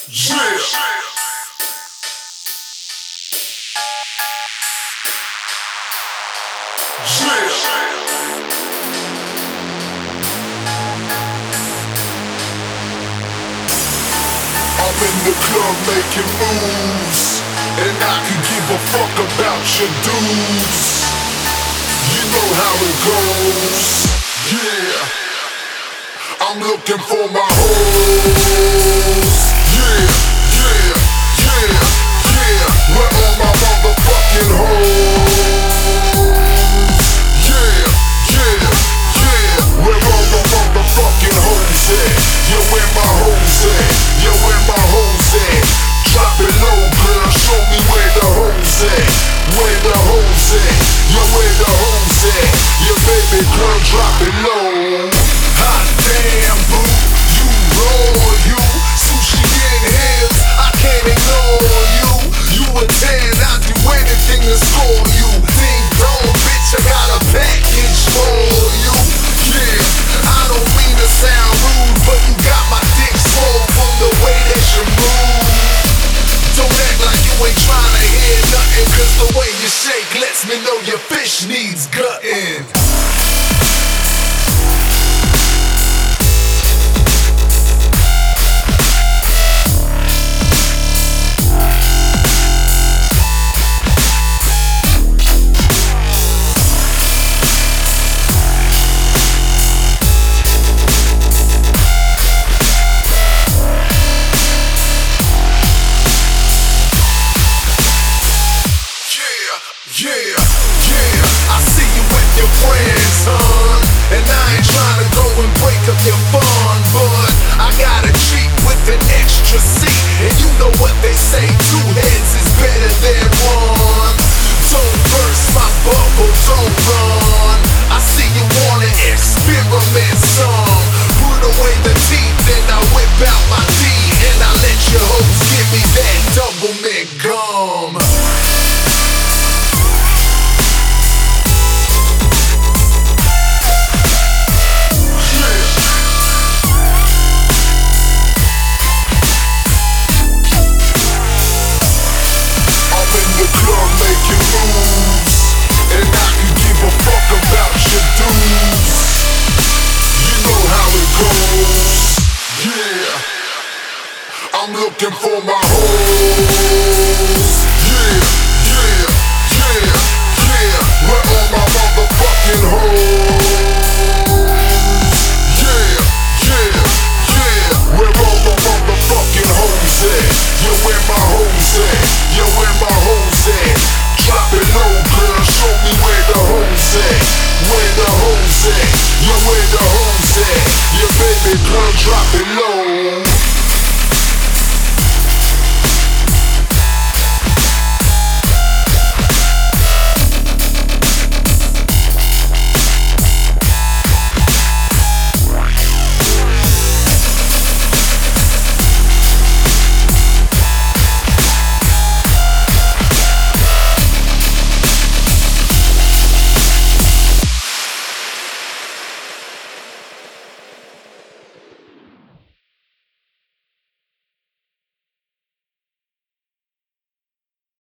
Yeah. I'm in the club making moves, and I can give a fuck about your dudes. You know how it goes. Yeah. I'm looking for my hoes. Yeah, yeah, yeah, yeah. Where all my motherfucking hoes? Yeah, yeah, yeah. Where all the motherfucking hoes at? Yo, where my hoes at? Yo, where my hoes at? Drop it low, girl. Show me where the hoes at. Where the hoes at? Yo, where the hoes at? Yo, baby girl, drop it low. Hot damn, boo, you roll, you sushi and hips, I can't ignore you. You a 10, I'd do anything to score you. Ding dong, bitch, I got a package for you. Yeah, I don't mean to sound rude, but you got my dick swole from the way that you move. Don't act like you ain't trying to hear nothing, cause the way you shake lets me know your fish needs gutting. Yeah, yeah, I see you with your friends, son. And I ain't trying to go and break up your fun, but I got a Jeep with an extra seat. And you know what they say, two heads is better than one. Don't burst my bubble, don't run. I see you wanna experiment some. Put away the teeth and I whip out my D. And I let your hoes give me that double mint gum. Making moves, and I can give a fuck about your dudes. You know how it goes. Yeah, I'm looking for my hoes. Yeah, yeah, yeah, yeah. Where all my motherfucking hoes? Yeah, yeah, yeah. Where all the motherfucking hoes at? Yo, where my hoes at? Yo, where my hoes at? Drop it low, girl, show me where the hoes at. Where the hoes at? Yo, where the hoes at? Yo, baby girl, drop it low.